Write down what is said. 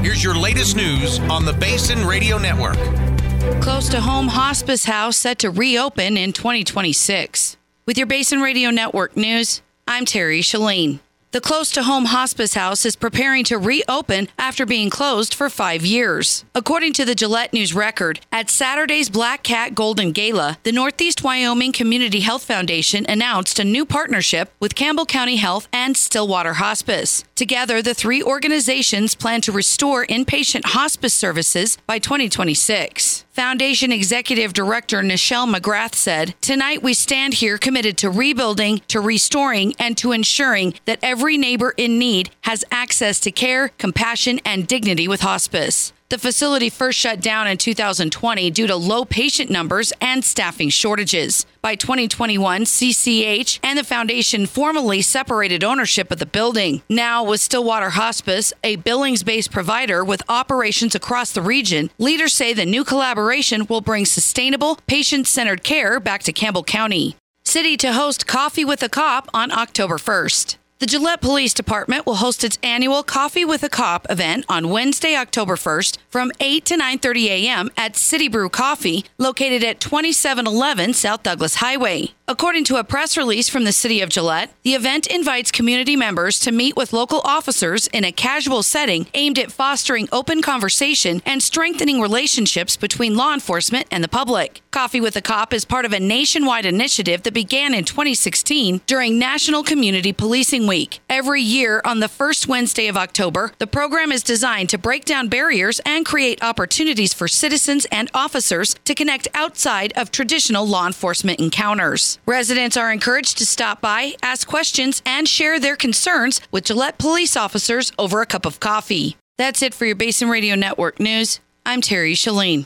Here's your latest news on the Basin Radio Network. Close to home hospice house set to reopen in 2026. With your Basin Radio Network news, I'm Terry Shalene. The Close to Home Hospice House is preparing to reopen after being closed for 5 years. According to the Gillette News Record, at Saturday's Black Cat Golden Gala, the Northeast Wyoming Community Health Foundation announced a new partnership with Campbell County Health and Stillwater Hospice. Together, the three organizations plan to restore inpatient hospice services by 2026. Foundation Executive Director Nichelle McGrath said, "Tonight we stand here committed to rebuilding, to restoring, and to ensuring that every neighbor in need has access to care, compassion, and dignity with hospice." The facility first shut down in 2020 due to low patient numbers and staffing shortages. By 2021, CCH and the foundation formally separated ownership of the building. Now, with Stillwater Hospice, a Billings-based provider with operations across the region, leaders say the new collaboration will bring sustainable, patient-centered care back to Campbell County. City to host Coffee with a Cop on October 1st. The Gillette Police Department will host its annual Coffee with a Cop event on Wednesday, October 1st from 8 to 9:30 a.m. at City Brew Coffee, located at 2711 South Douglas Highway. According to a press release from the City of Gillette, the event invites community members to meet with local officers in a casual setting aimed at fostering open conversation and strengthening relationships between law enforcement and the public. Coffee with a Cop is part of a nationwide initiative that began in 2016 during National Community Policing Week. Every year on the first Wednesday of October, the program is designed to break down barriers and create opportunities for citizens and officers to connect outside of traditional law enforcement encounters. Residents are encouraged to stop by, ask questions, and share their concerns with Gillette police officers over a cup of coffee. That's it for your Basin Radio Network news. I'm Terry Shalene.